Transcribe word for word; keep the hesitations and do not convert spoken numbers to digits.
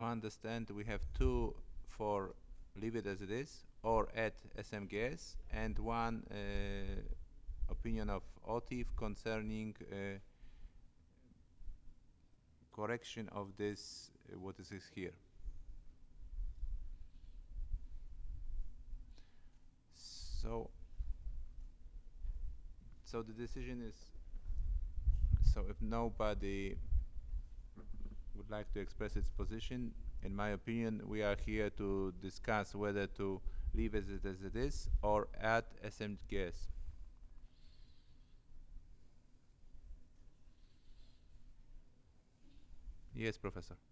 understand, we have two for leave it as it is or add S M G S, and one uh, opinion of Otif concerning uh, correction of this uh, what is this here. So so the decision is, so if nobody would like to express its position, in my opinion, we are here to discuss whether to leave it as it is or add S M G S. Yes, Professor.